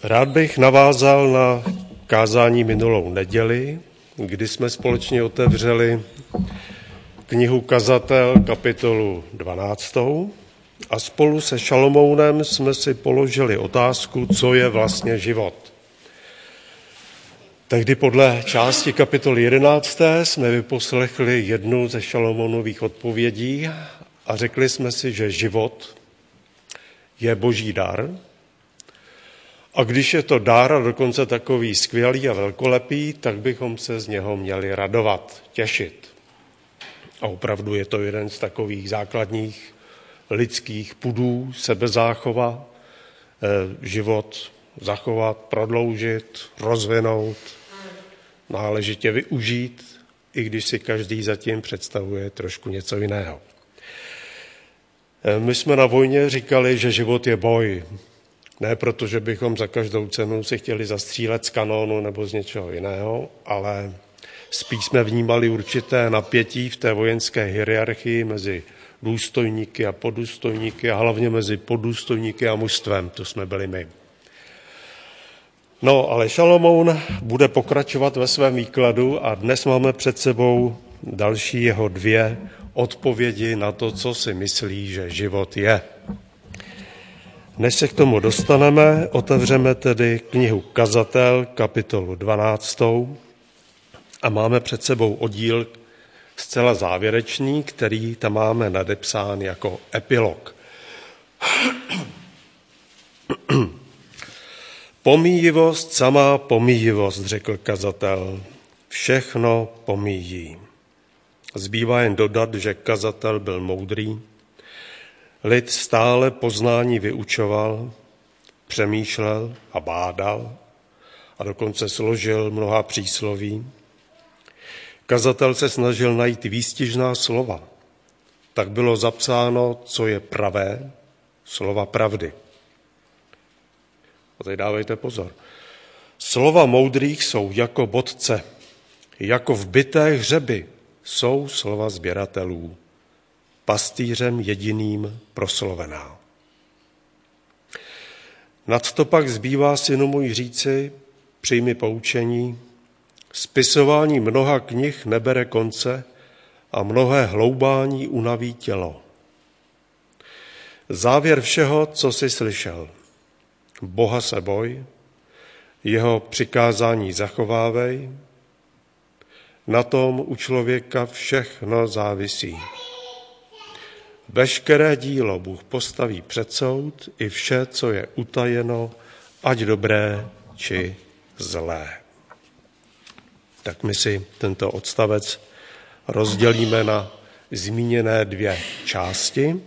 Rád bych navázal na kázání minulou neděli, kdy jsme společně otevřeli knihu Kazatel, kapitolu 12. A spolu se Šalomounem jsme si položili otázku, co je vlastně život. Tehdy podle části kapitoly 11. jsme vyposlechli jednu ze Šalomounových odpovědí a řekli jsme si, že život je boží dar. A když je to dar a dokonce takový skvělý a velkolepý, tak bychom se z něho měli radovat, těšit. A opravdu je to jeden z takových základních lidských pudů, sebezáchova, život zachovat, prodloužit, rozvinout, náležitě využít, i když si každý zatím představuje trošku něco jiného. My jsme na vojně říkali, že život je boj. Ne proto, že bychom za každou cenu si chtěli zastřílet z kanónu nebo z něčeho jiného, ale spíš jsme vnímali určité napětí v té vojenské hierarchii mezi důstojníky a podůstojníky a hlavně mezi podůstojníky a mužstvem. To jsme byli my. No, ale Šalomoun bude pokračovat ve svém výkladu a dnes máme před sebou další jeho dvě odpovědi na to, co si myslí, že život je. Než se k tomu dostaneme, otevřeme tedy knihu Kazatel, kapitolu 12. A máme před sebou oddíl zcela závěrečný, který tam máme nadepsán jako epilog. Pomíjivost, samá pomíjivost, řekl kazatel, všechno pomíjí. Zbývá jen dodat, že kazatel byl moudrý, lid stále poznání vyučoval, přemýšlel a bádal a dokonce složil mnoha přísloví. Kazatel se snažil najít výstižná slova. Tak bylo zapsáno, co je pravé, slova pravdy. A teď dávejte pozor. Slova moudrých jsou jako bodce, jako vbité hřeby jsou slova sběratelů, pastýřem jediným proslovená. Nadto pak zbývá, synu můj, říci, přijmi poučení, spisování mnoha knih nebere konce a mnohé hloubání unaví tělo. Závěr všeho, co jsi slyšel. Boha se boj, jeho přikázání zachovávej, na tom u člověka všechno závisí. Veškeré dílo Bůh postaví před soud, i vše, co je utajeno, ať dobré či zlé. Tak my si tento odstavec rozdělíme na zmíněné dvě části.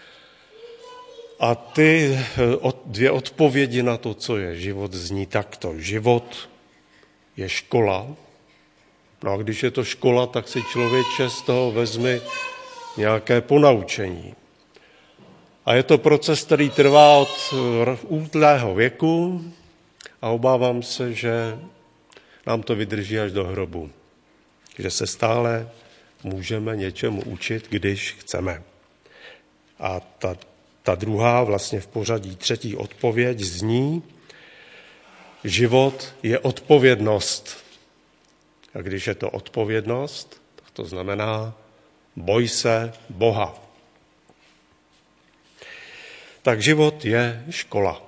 A ty dvě odpovědi na to, co je život, zní takto. Život je škola. No a když je to škola, tak si člověče z toho vezme nějaké ponaučení. A je to proces, který trvá od útlého věku a obávám se, že nám to vydrží až do hrobu. Že se stále můžeme něčemu učit, když chceme. A ta druhá, vlastně v pořadí třetí odpověď zní, život je odpovědnost. A když je to odpovědnost, tak to znamená boj se Boha. Tak život je škola.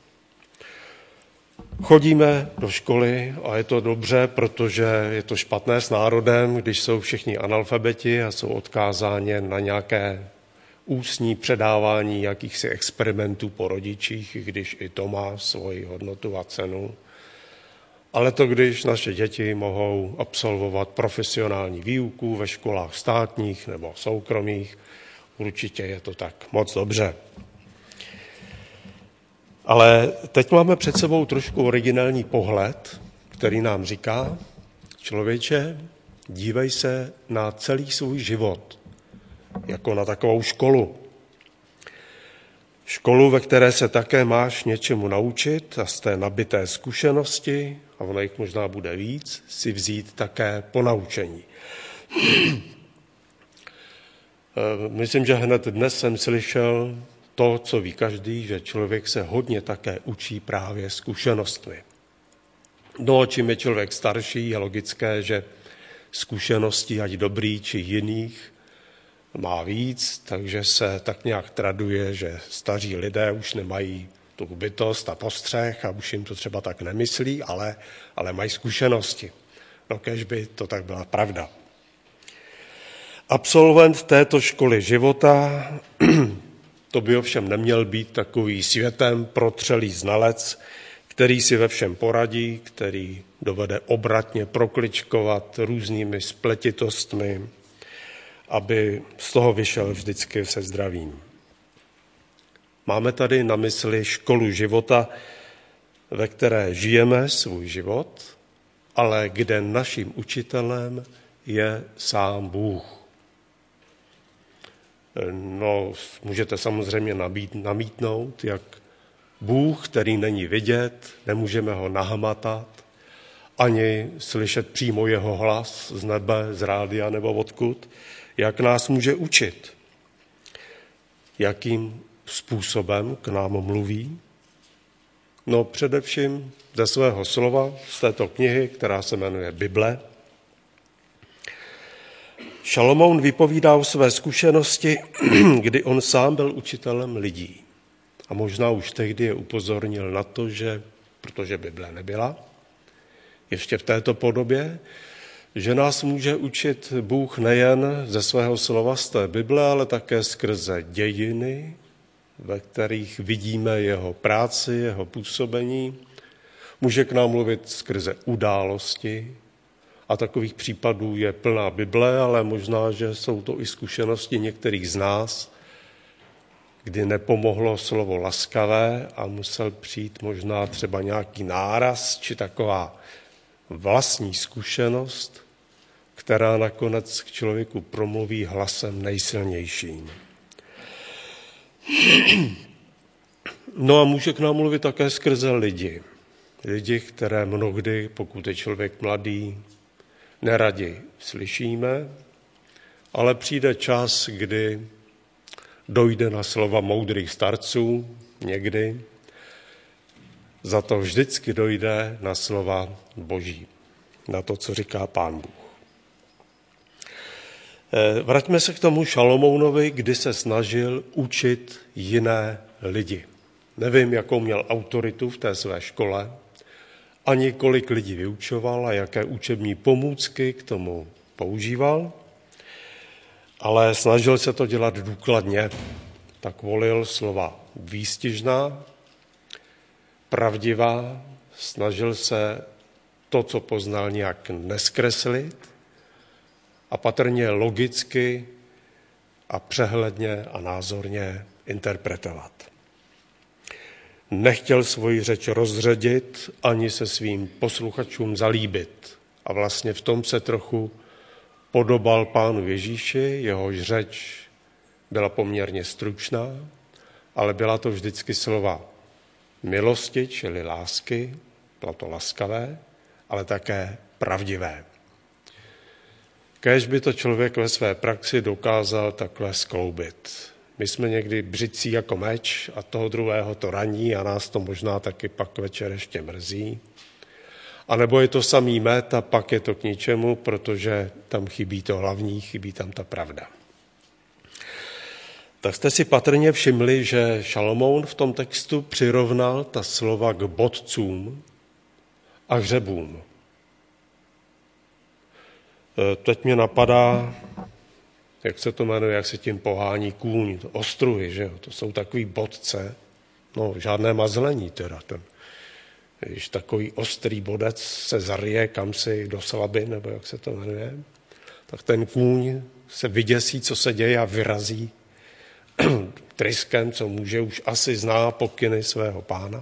Chodíme do školy a je to dobře, protože je to špatné s národem, když jsou všichni analfabeti a jsou odkázáni na nějaké ústní předávání jakýchsi experimentů po rodičích, když i to má svoji hodnotu a cenu. Ale to, když naše děti mohou absolvovat profesionální výuku ve školách státních nebo soukromých, určitě je to tak moc dobře. Ale teď máme před sebou trošku originální pohled, který nám říká, člověče, dívej se na celý svůj život, jako na takovou školu. Školu, ve které se také máš něčemu naučit a z té nabité zkušenosti, a ono jich možná bude víc, si vzít také ponaučení. Myslím, že hned dnes jsem slyšel to, co ví každý, že člověk se hodně také učí právě zkušenostmi. No, čím je člověk starší, je logické, že zkušeností, ať dobrý či jiných, má víc, takže se tak nějak traduje, že staří lidé už nemají tu bytost a postřeh a už jim to třeba tak nemyslí, ale mají zkušenosti. No, kéž by to tak byla pravda. Absolvent této školy života, to by ovšem neměl být takový světem protřelý znalec, který si ve všem poradí, který dovede obratně prokličkovat různými spletitostmi, aby z toho vyšel vždycky se zdravím. Máme tady na mysli školu života, ve které žijeme svůj život, ale kde naším učitelem je sám Bůh. No, můžete samozřejmě namítnout, jak Bůh, který není vidět, nemůžeme ho nahmatat, ani slyšet přímo jeho hlas z nebe, z rádia nebo odkud, jak nás může učit, jakým způsobem k nám mluví. No především ze svého slova, z této knihy, která se jmenuje Bible. Šalomoun vypovídá o své zkušenosti, kdy on sám byl učitelem lidí. A možná už tehdy je upozornil na to, že, protože Bible nebyla, ještě v této podobě, že nás může učit Bůh nejen ze svého slova z té Bible, ale také skrze dějiny, ve kterých vidíme jeho práci, jeho působení. Může k nám mluvit skrze události a takových případů je plná Bible, ale možná, že jsou to i zkušenosti některých z nás, kdy nepomohlo slovo laskavé a musel přijít možná třeba nějaký náraz či taková vlastní zkušenost, která nakonec k člověku promluví hlasem nejsilnějším. No a může k nám mluvit také skrze lidi. Lidi, které mnohdy, pokud je člověk mladý, neradi slyšíme, ale přijde čas, kdy dojde na slova moudrých starců, někdy, za to vždycky dojde na slova Boží, na to, co říká Pán Bůh. Vraťme se k tomu Šalomounovi, kdy se snažil učit jiné lidi. Nevím, jakou měl autoritu v té své škole, ani kolik lidí vyučoval a jaké učební pomůcky k tomu používal, ale snažil se to dělat důkladně. Tak volil slova výstižná, pravdivá, snažil se to, co poznal, nějak neskreslit a patrně logicky a přehledně a názorně interpretovat. Nechtěl svoji řeč rozředit ani se svým posluchačům zalíbit. A vlastně v tom se trochu podobal Pánu Ježíši, jehož řeč byla poměrně stručná, ale byla to vždycky slova milosti, čili lásky, bylo to laskavé, ale také pravdivé. Kéž by to člověk ve své praxi dokázal takhle skloubit. My jsme někdy břicí jako meč a toho druhého to raní a nás to možná taky pak večer ještě mrzí. A nebo je to samý med a pak je to k ničemu, protože tam chybí to hlavní, chybí tam ta pravda. Tak jste si patrně všimli, že Šalomoun v tom textu přirovnal ta slova k bodcům a hřebům. Teď mě napadá, jak se to jmenuje, jak se tím pohání kůň, ostruhy, že jo? To jsou takový bodce, no žádné mazlení teda. Když takový ostrý bodec se zaryje kamsi do slaby, nebo jak se to jmenuje, tak ten kůň se vyděsí, co se děje a vyrazí tryskem, co může, už asi zná pokyny svého pána.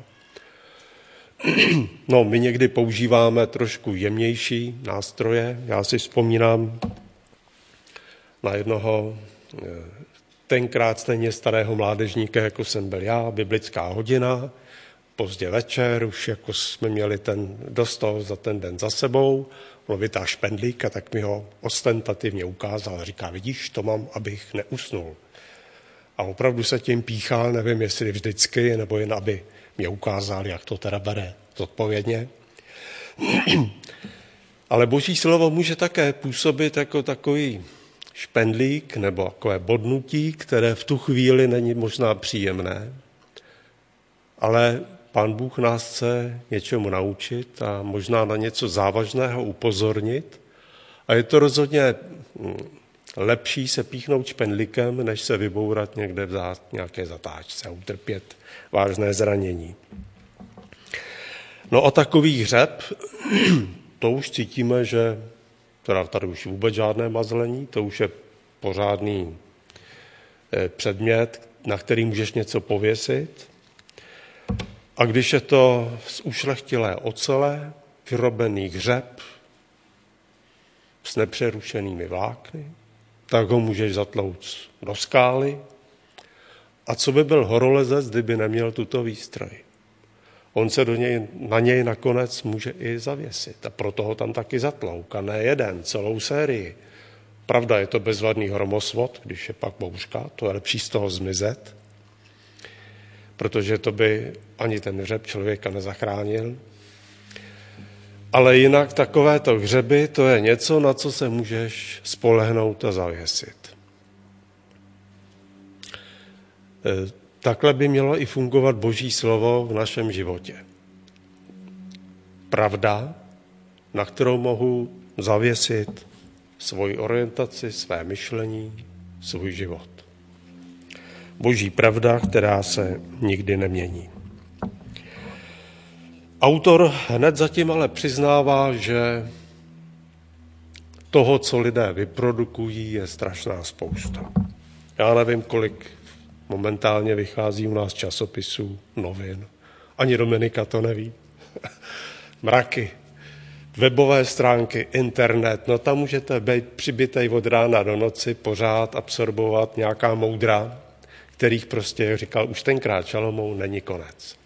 No, my někdy používáme trošku jemnější nástroje. Já si vzpomínám na jednoho tenkrát stejně starého mládežníka, jako jsem byl já, biblická hodina, pozdě večer, už jako jsme měli dost toho za ten den za sebou, on vytáhl špendlík a tak mi ho ostentativně ukázal a říká, vidíš, to mám, abych neusnul. A opravdu se tím píchal, nevím, jestli vždycky, nebo jen aby mě ukázal, jak to teda bere zodpovědně. Ale Boží slovo může také působit jako takový špendlík nebo takové bodnutí, které v tu chvíli není možná příjemné, ale Pán Bůh nás chce něčemu naučit a možná na něco závažného upozornit. A je to rozhodně lepší se píchnout špendlíkem, než se vybourat někde v nějaké zatáčce a utrpět vážné zranění. No a takový hřeb, to už cítíme, že teda tady už vůbec žádné mazlení, to už je pořádný předmět, na který můžeš něco pověsit. A když je to z ušlechtilé ocele, vyrobený hřeb s nepřerušenými vlákny, tak ho můžeš zatlouct do skály. A co by byl horolezec, kdyby neměl tuto výstroj? On se na něj nakonec může i zavěsit a proto ho tam taky zatlouk a ne jeden, celou sérii. Pravda, je to bezvadný hromosvod, když je pak bouřka, to je lepší z toho zmizet, protože to by ani ten hřeb člověka nezachránil. Ale jinak takovéto hřeby, to je něco, na co se můžeš spolehnout a zavěsit. Takhle by mělo i fungovat Boží slovo v našem životě. Pravda, na kterou mohu zavěsit svoji orientaci, své myšlení, svůj život. Boží pravda, která se nikdy nemění. Autor hned zatím ale přiznává, že toho, co lidé vyprodukují, je strašná spousta. Já nevím, kolik momentálně vychází u nás časopisů, novin. Ani Dominika to neví. Mraky. Webové stránky, internet, no tam můžete být přibitej od rána do noci, pořád absorbovat nějaká moudra, kterých prostě, jak říkal už tenkrát Šalomoun, není konec.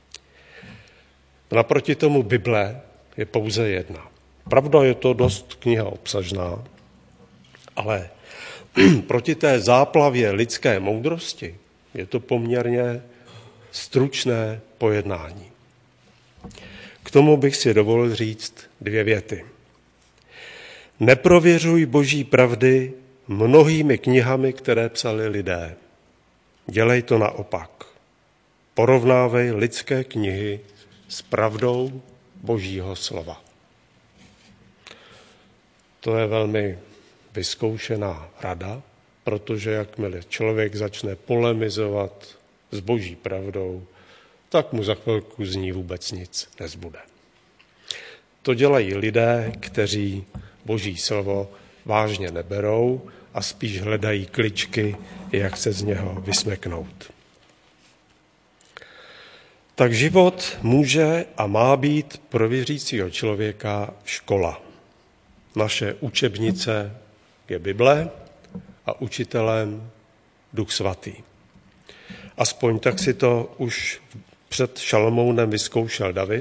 Naproti tomu Bible je pouze jedna. Pravda, je to dost kniha obsažná, ale proti té záplavě lidské moudrosti je to poměrně stručné pojednání. K tomu bych si dovolil říct 2 věty. Neprověřuj Boží pravdy mnohými knihami, které psali lidé. Dělej to naopak. Porovnávej lidské knihy s pravdou Božího slova. To je velmi vyzkoušená rada, protože jakmile člověk začne polemizovat s Boží pravdou, tak mu za chvilku z ní vůbec nic nezbude. To dělají lidé, kteří Boží slovo vážně neberou a spíš hledají kličky, jak se z něho vysmeknout. Tak život může a má být pro věřícího člověka škola. Naše učebnice je Bible a učitelem Duch Svatý. Aspoň tak si to už před Šalomounem vyzkoušel David.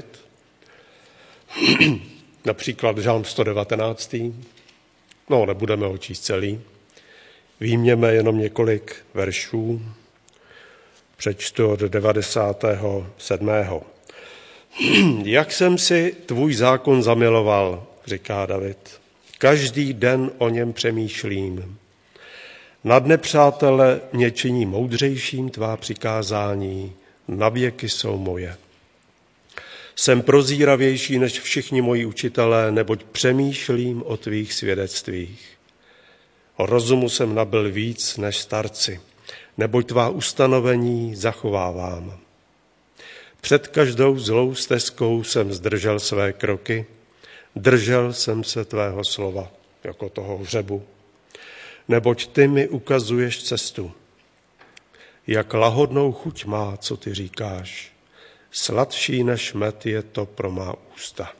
Například žálm 119. No, nebudeme ho číst celý. Výjměme jenom několik veršů. Přečtu od 97. Jak jsem si tvůj zákon zamiloval, říká David. Každý den o něm přemýšlím. Nad nepřátele mě činí moudřejším tvá přikázání, navěky jsou moje. Jsem prozíravější než všichni moji učitelé, neboť přemýšlím o tvých svědectvích. O rozumu jsem nabyl víc než starci, neboť tvá ustanovení zachovávám. Před každou zlou stezkou jsem zdržel své kroky, držel jsem se tvého slova, jako toho hřebu. Neboť ty mi ukazuješ cestu. Jak lahodnou chuť má, co ty říkáš. Sladší než med je to pro má ústa.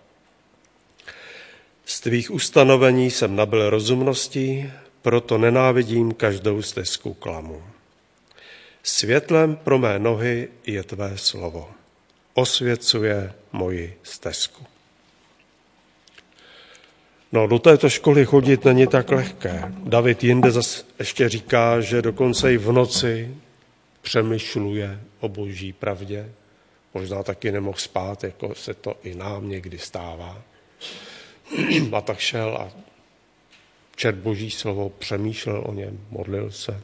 Z tvých ustanovení jsem nabyl rozumností, proto nenávidím každou stezku klamu. Světlem pro mé nohy je tvé slovo. Osvěcuje moji stezku. No, do této školy chodit není tak lehké. David jinde zase ještě říká, že dokonce i v noci přemýšluje o boží pravdě. Možná taky nemohl spát, jako se to i nám někdy stává. A tak šel a četl boží slovo, přemýšlel o něm, modlil se.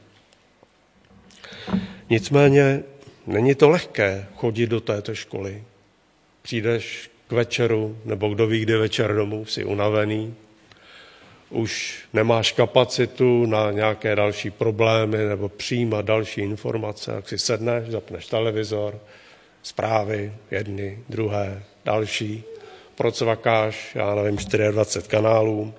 Nicméně není to lehké chodit do této školy. Přijdeš k večeru, nebo kdo ví, kdy večer domů, jsi unavený, už nemáš kapacitu na nějaké další problémy nebo přijímat další informace, tak si sedneš, zapneš televizor, zprávy, jedny, druhé, další, procvakáš, já nevím, 24 kanálů.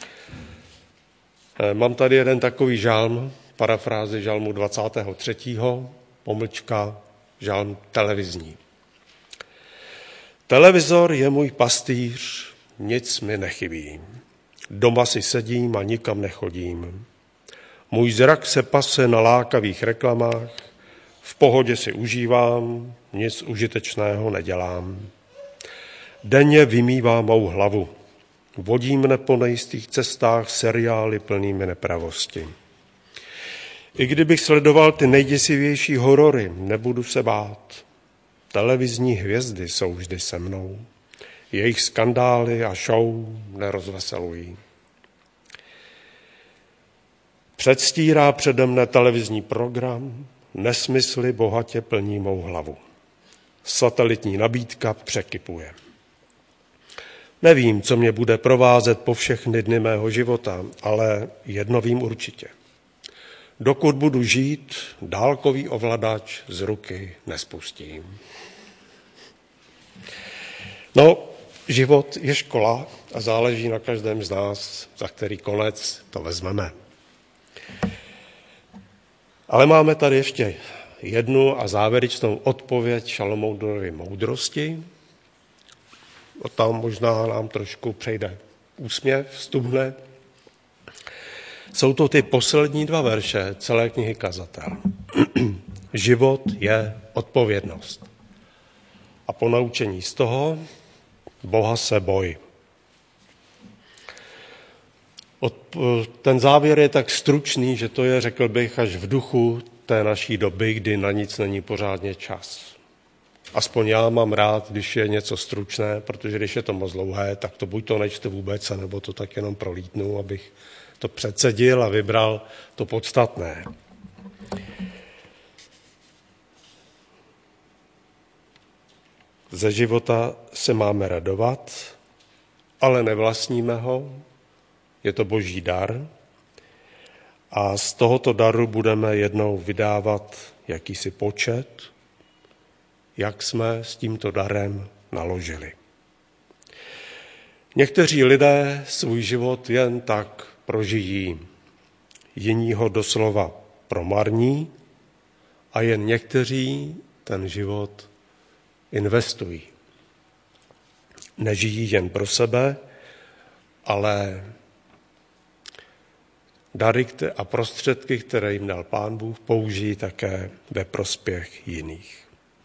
Mám tady jeden takový žalm, parafrázi žalmu 23. pomlčka žalm televizní. Televizor je můj pastýř, nic mi nechybí. Doma si sedím a nikam nechodím. Můj zrak se pase na lákavých reklamách, v pohodě si užívám, nic užitečného nedělám. Denně vymývám mou hlavu. Vodím mne po nejistých cestách seriály plnými nepravosti. I kdybych sledoval ty nejděsivější horory, nebudu se bát. Televizní hvězdy jsou vždy se mnou. Jejich skandály a show nerozveselují. Předstírá přede mne televizní program, nesmysly bohatě plní mou hlavu. Satelitní nabídka překypuje. Nevím, co mě bude provázet po všechny dny mého života, ale jedno vím určitě. Dokud budu žít, dálkový ovladač z ruky nespustím. No, život je škola a záleží na každém z nás, za který konec to vezmeme. Ale máme tady ještě jednu a závěrečnou odpověď Šalomounovy moudrosti. A tam možná nám trošku přejde úsměv, stubne. Jsou to ty poslední 2 verše celé knihy Kazatel. Život je odpovědnost. A po naučení z toho Boha se boj. Ten závěr je tak stručný, že to je, řekl bych, až v duchu té naší doby, kdy na nic není pořádně čas. Aspoň já mám rád, když je něco stručné, protože když je to moc dlouhé, tak to buď to nečtu vůbec, nebo to tak jenom prolítnu, abych to předsedil a vybral to podstatné. Ze života se máme radovat, ale nevlastníme ho, je to boží dar a z tohoto daru budeme jednou vydávat jakýsi počet, jak jsme s tímto darem naložili. Někteří lidé svůj život jen tak prožijí, jiní ho doslova promarní a jen někteří ten život investují. Nežijí jen pro sebe, ale dary a prostředky, které jim dal Pán Bůh, použijí také ve prospěch jiných.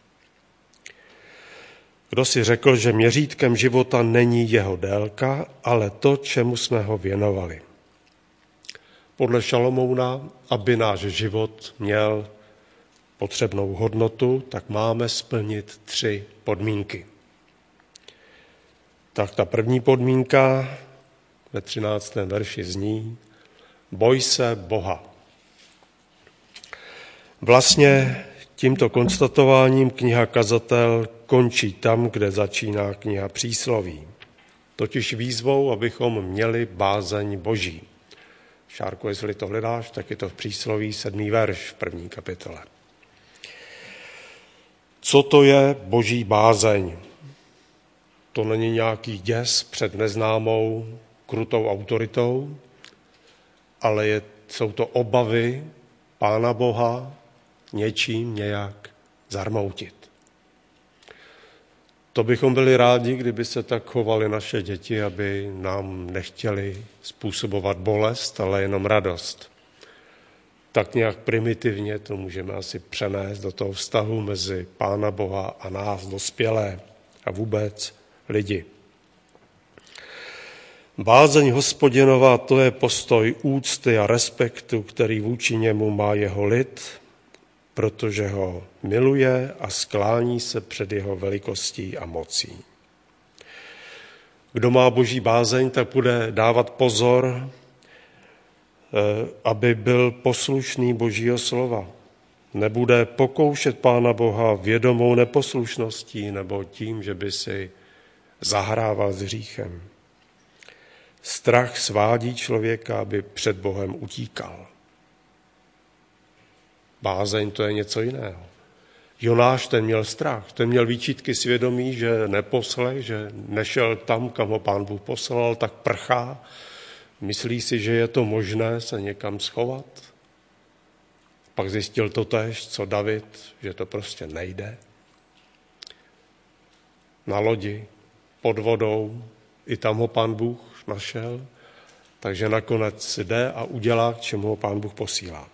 Kdo si řekl, že měřítkem života není jeho délka, ale to, čemu jsme ho věnovali. Podle Šalomouna, aby náš život měl potřebnou hodnotu, tak máme splnit 3 podmínky. Tak ta první podmínka ve 13. verši zní: boj se Boha. Vlastně tímto konstatováním kniha Kazatel končí tam, kde začíná kniha Přísloví. Totiž výzvou, abychom měli bázeň Boží. Šárko, jestli to hledáš, tak je to v Přísloví 7. verš v 1. kapitole. Co to je Boží bázeň? To není nějaký děs před neznámou krutou autoritou, ale jsou to obavy Pána Boha něčím nějak zarmoutit. To bychom byli rádi, kdyby se tak chovaly naše děti, aby nám nechtěli způsobovat bolest, ale jenom radost. Tak nějak primitivně to můžeme asi přenést do toho vztahu mezi Pána Boha a nás, dospělé a vůbec lidi. Bázeň Hospodinova, to je postoj úcty a respektu, který vůči němu má jeho lid, protože ho miluje a sklání se před jeho velikostí a mocí. Kdo má boží bázeň, tak bude dávat pozor, aby byl poslušný božího slova. Nebude pokoušet Pána Boha vědomou neposlušností nebo tím, že by si zahrával s hříchem. Strach svádí člověka, aby před Bohem utíkal. Bázeň to je něco jiného. Jonáš, ten měl strach, ten měl výčitky svědomí, že neposlech, že nešel tam, kam ho Pán Bůh poslal, tak prchá. Myslí si, že je to možné se někam schovat. Pak zjistil totéž, co David, že to prostě nejde. Na lodi, pod vodou, i tam ho Pán Bůh našel, takže nakonec jde a udělá, k čemu ho Pán Bůh posílá.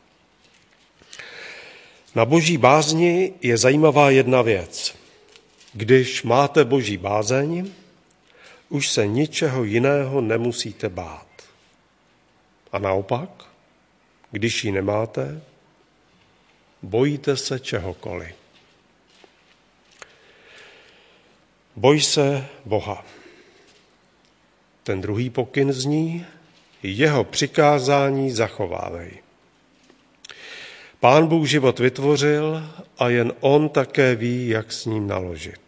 Na boží bázni je zajímavá jedna věc. Když máte boží bázeň, už se ničeho jiného nemusíte bát. A naopak, když ji nemáte, bojíte se čehokoliv. Boj se Boha. Ten druhý pokyn zní, jeho přikázání zachovávej. Pán Bůh život vytvořil a jen on také ví, jak s ním naložit.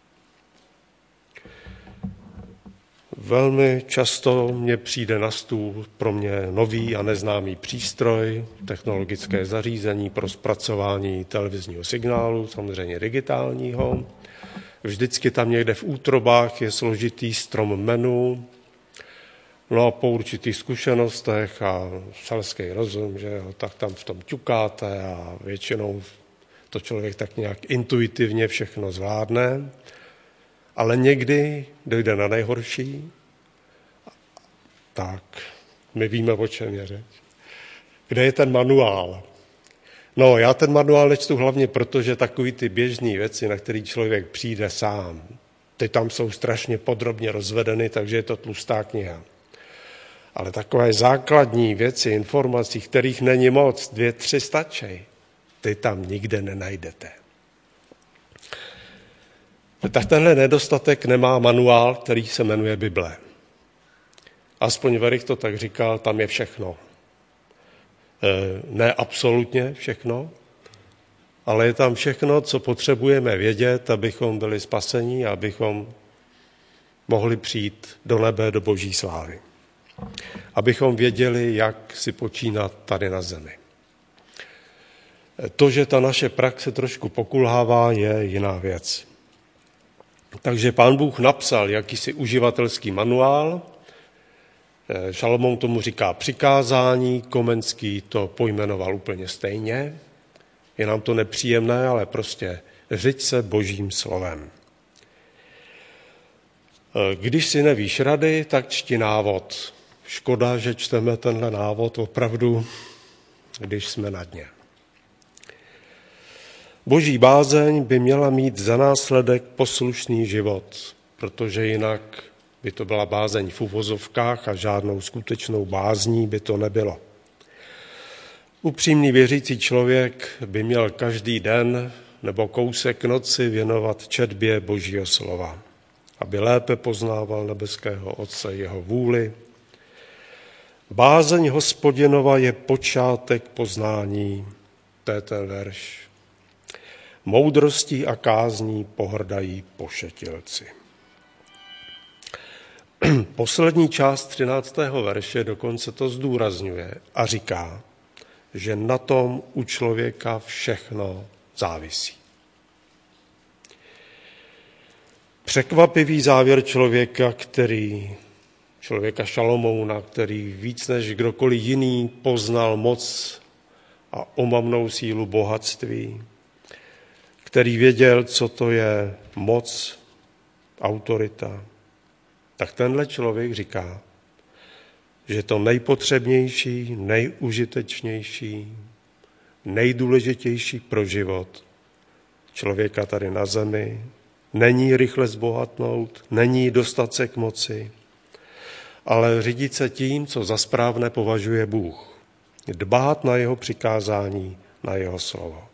Velmi často mně přijde na stůl pro mě nový a neznámý přístroj, technologické zařízení pro zpracování televizního signálu, samozřejmě digitálního. Vždycky tam někde v útrobách je složitý strom menu, no a po určitých zkušenostech a selský rozum, že jo, tak tam v tom ťukáte a většinou to člověk tak nějak intuitivně všechno zvládne, ale někdy dojde na nejhorší, tak my víme, o čem je řeč. Kde je ten manuál? No, já ten manuál nečtu hlavně proto, že takový ty běžné věci, na který člověk přijde sám, ty tam jsou strašně podrobně rozvedeny, takže je to tlustá kniha. Ale takové základní věci, informací, kterých není moc, 2, 3 stačí, ty tam nikde nenajdete. Tak tenhle nedostatek nemá manuál, který se jmenuje Bible. Aspoň Verich to tak říkal, tam je všechno. Ne absolutně všechno, ale je tam všechno, co potřebujeme vědět, abychom byli spaseni a abychom mohli přijít do nebe, do boží slávy. Abychom věděli, jak si počínat tady na zemi. To, že ta naše praxe trošku pokulhává, je jiná věc. Takže Pán Bůh napsal jakýsi uživatelský manuál, Šalomoun tomu říká přikázání, Komenský to pojmenoval úplně stejně. Je nám to nepříjemné, ale prostě řiď se božím slovem. Když si nevíš rady, tak čti návod. Škoda, že čteme tenhle návod opravdu, když jsme na dně. Boží bázeň by měla mít za následek poslušný život, protože jinak by to byla bázeň v uvozovkách a žádnou skutečnou bázní by to nebylo. Upřímný věřící člověk by měl každý den nebo kousek noci věnovat četbě Božího slova, aby lépe poznával nebeského Otce, jeho vůli. Bázeň Hospodinova je počátek poznání, to je ten verš. Moudrostí a kázní pohrdají pošetilci. Poslední část 13. verše dokonce to zdůrazňuje a říká, že na tom u člověka všechno závisí. Překvapivý závěr člověka Šalomouna, který víc než kdokoliv jiný poznal moc a omamnou sílu bohatství, který věděl, co to je moc, autorita, tak tenhle člověk říká, že to nejpotřebnější, nejužitečnější, nejdůležitější pro život člověka tady na zemi není rychle zbohatnout, není dostat se k moci, ale řídit se tím, co za správné považuje Bůh. Dbát na jeho přikázání, na jeho slovo.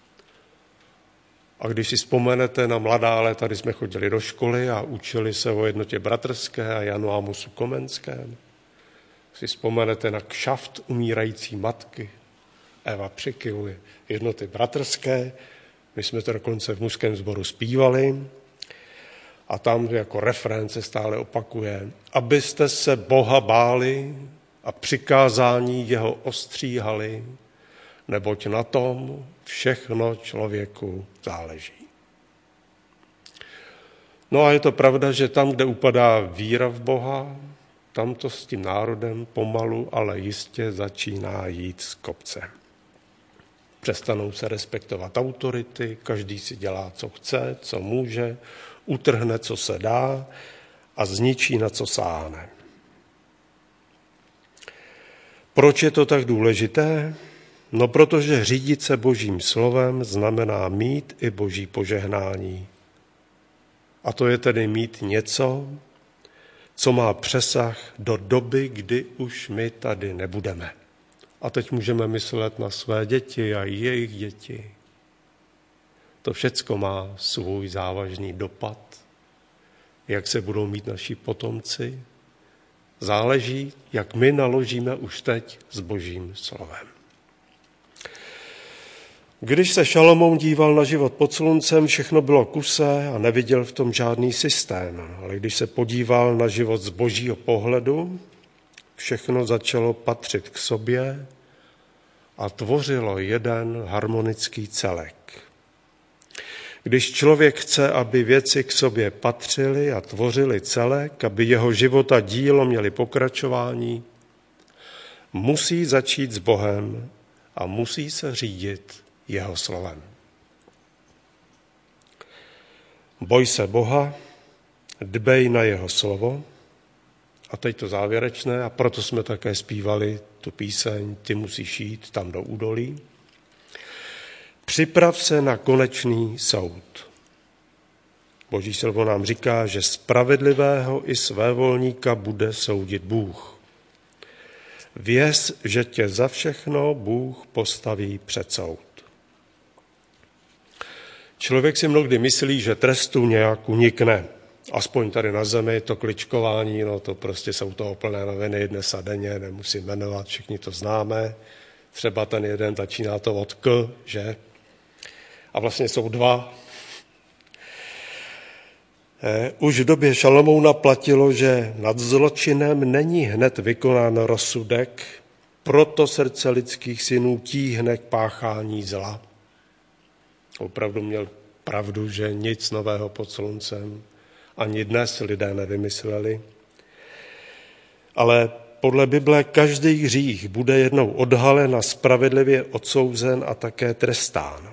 A když si vzpomenete na mladá léta, kdy jsme chodili do školy a učili se o jednotě bratrské a Janu Amosu Komenském, si vzpomenete na kšaft umírající matky, Eva Přikyluje, jednoty bratrské, my jsme to dokonce v mužském sboru zpívali a tam jako refrén se stále opakuje, abyste se Boha báli a přikázání jeho ostříhali, neboť na tom všechno člověku záleží. No a je to pravda, že tam, kde upadá víra v Boha, tam to s tím národem pomalu, ale jistě začíná jít z kopce. Přestanou se respektovat autority, každý si dělá, co chce, co může, utrhne, co se dá a zničí, na co sáhne. Proč je to tak důležité? No, protože řídit se Božím slovem znamená mít i Boží požehnání. A to je tedy mít něco, co má přesah do doby, kdy už my tady nebudeme. A teď můžeme myslet na své děti a jejich děti. To všecko má svůj závažný dopad. Jak se budou mít naši potomci, záleží, jak my naložíme už teď s Božím slovem. Když se Šalomoun díval na život pod sluncem, všechno bylo kusé a neviděl v tom žádný systém. Ale když se podíval na život z Božího pohledu, všechno začalo patřit k sobě a tvořilo jeden harmonický celek. Když člověk chce, aby věci k sobě patřily a tvořily celek, aby jeho život a dílo měly pokračování, musí začít s Bohem a musí se řídit jeho slovem. Boj se Boha, dbej na jeho slovo. A teď to závěrečné, a proto jsme také zpívali tu píseň Ty musíš jít tam do údolí. Připrav se na konečný soud. Boží slovo nám říká, že spravedlivého i svévolníka bude soudit Bůh. Věz, že tě za všechno Bůh postaví před soud. Člověk si mnohdy myslí, že trestu nějak unikne. Aspoň tady na zemi to kličkování, no to prostě jsou toho plné noviny dnes a denně, nemusím jmenovat, všichni to známe. Třeba ten jeden začíná to od K, že? A vlastně jsou dva. Už v době Šalomouna platilo, že nad zločinem není hned vykonán rozsudek, proto srdce lidských synů tíhne k páchání zla. Opravdu měl pravdu, že nic nového pod sluncem ani dnes lidé nevymysleli. Ale podle Bible každý hřích bude jednou odhalen a spravedlivě odsouzen a také trestán.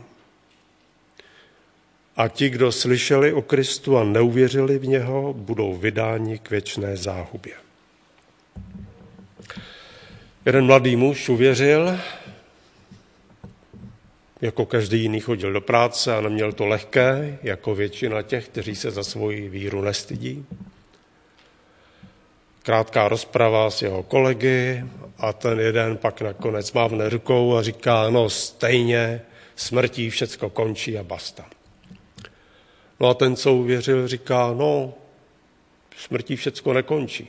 A ti, kdo slyšeli o Kristu a neuvěřili v něho, budou vydáni k věčné záhubě. Jeden mladý muž uvěřil, jako každý jiný chodil do práce a neměl to lehké, jako většina těch, kteří se za svoji víru nestydí. Krátká rozprava s jeho kolegy a ten jeden pak nakonec mávne rukou a říká, no stejně, smrtí všecko končí a basta. No a ten, co uvěřil, říká, no smrtí všecko nekončí.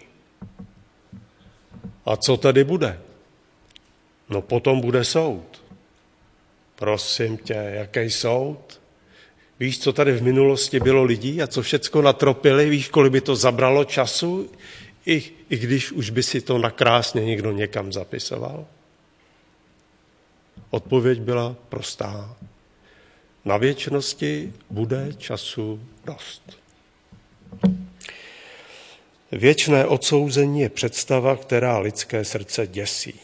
A co tady bude? No potom bude soud. Prosím tě, jaký soud? Víš, co tady v minulosti bylo lidí a co všecko natropili? Víš, kolik by to zabralo času, i když už by si to nakrásně někdo někam zapisoval? Odpověď byla prostá. Na věčnosti bude času dost. Věčné odsouzení je představa, která lidské srdce děsí.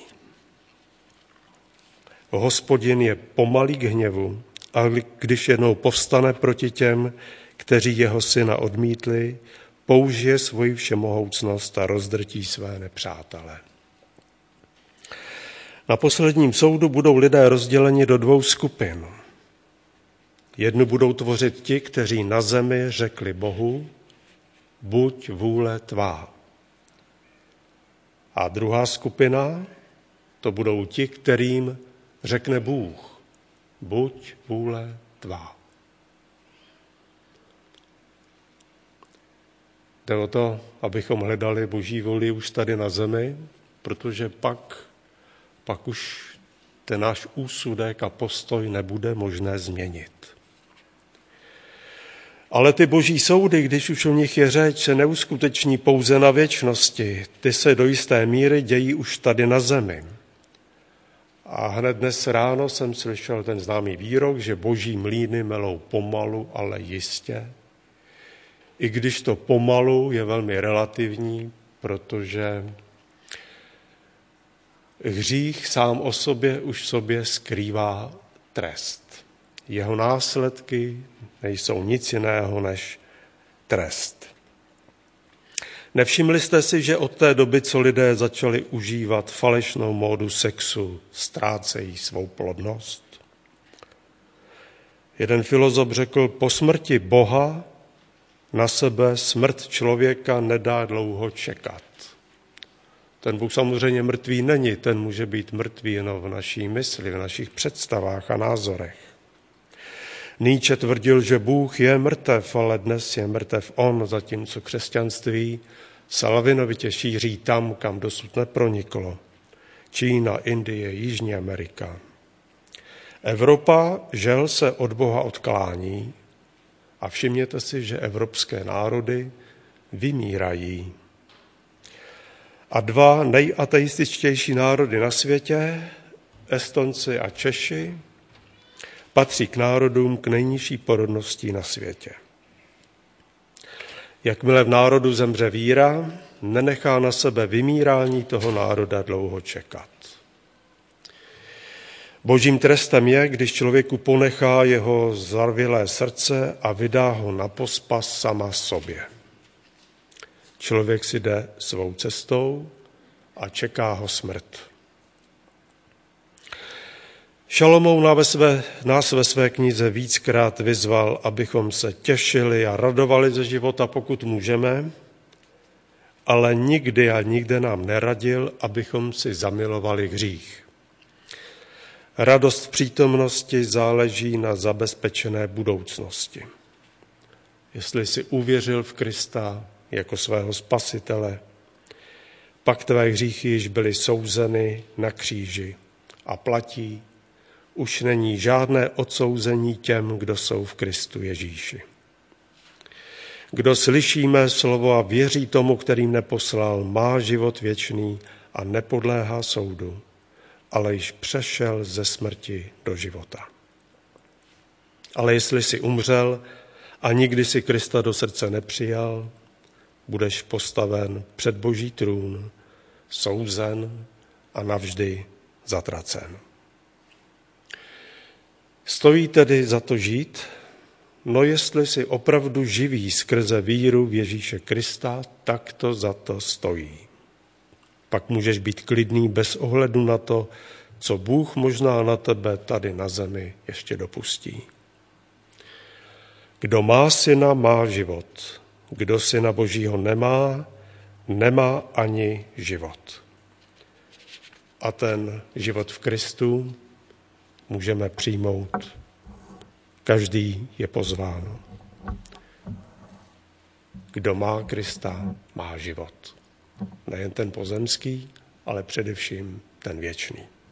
Hospodin je pomalý k hněvu a když jednou povstane proti těm, kteří jeho syna odmítli, použije svoji všemohoucnost a rozdrtí své nepřátele. Na posledním soudu budou lidé rozděleni do dvou skupin. Jednu budou tvořit ti, kteří na zemi řekli Bohu, buď vůle tvá. A druhá skupina, to budou ti, kterým řekne Bůh, buď vůle tvá. Jde o to, abychom hledali Boží vůli už tady na zemi, protože pak už ten náš úsudek a postoj nebude možné změnit. Ale ty Boží soudy, když už o nich je řeč, se neuskuteční pouze na věčnosti. Ty se do jisté míry dějí už tady na zemi. A hned dnes ráno jsem slyšel ten známý výrok, že Boží mlýny melou pomalu, ale jistě. I když to pomalu je velmi relativní, protože hřích sám o sobě už v sobě skrývá trest. Jeho následky nejsou nic jiného než trest. Nevšimli jste si, že od té doby, co lidé začali užívat falešnou módu sexu, ztrácejí svou plodnost? Jeden filozof řekl, po smrti Boha na sebe smrt člověka nedá dlouho čekat. Ten Bůh samozřejmě mrtvý není, ten může být mrtvý jenom v naší mysli, v našich představách a názorech. Nietzsche tvrdil, že Bůh je mrtev, ale dnes je mrtev on, zatímco křesťanství salvinovitě šíří tam, kam dosud neproniklo. Čína, Indie, Jižní Amerika. Evropa, žel, se od Boha odklání a všimněte si, že evropské národy vymírají. A dva nejateističtější národy na světě, Estonci a Češi, patří k národům k nejnižší porodnosti na světě. Jakmile v národu zemře víra, nenechá na sebe vymírání toho národa dlouho čekat. Božím trestem je, když člověku ponechá jeho zarvilé srdce a vydá ho na pospas sama sobě. Člověk si jde svou cestou a čeká ho smrt. Šalomoun nás ve své knize víckrát vyzval, abychom se těšili a radovali ze života, pokud můžeme, ale nikdy a nikde nám neradil, abychom si zamilovali hřích. Radost v přítomnosti záleží na zabezpečené budoucnosti. Jestli jsi uvěřil v Krista jako svého spasitele, pak tvé hříchy již byly souzeny na kříži a platí, už není žádné odsouzení těm, kdo jsou v Kristu Ježíši. Kdo slyší mé slovo a věří tomu, kterým neposlal, má život věčný a nepodléhá soudu, ale již přešel ze smrti do života. Ale jestli jsi umřel a nikdy si Krista do srdce nepřijal, budeš postaven před Boží trůn, souzen a navždy zatracen. Stojí tedy za to žít? No jestli jsi opravdu živý skrze víru v Ježíše Krista, tak to za to stojí. Pak můžeš být klidný bez ohledu na to, co Bůh možná na tebe tady na zemi ještě dopustí. Kdo má syna, má život. Kdo syna Božího nemá, nemá ani život. A ten život v Kristu můžeme přijmout. Každý je pozván. Kdo má Krista, má život. Nejen ten pozemský, ale především ten věčný.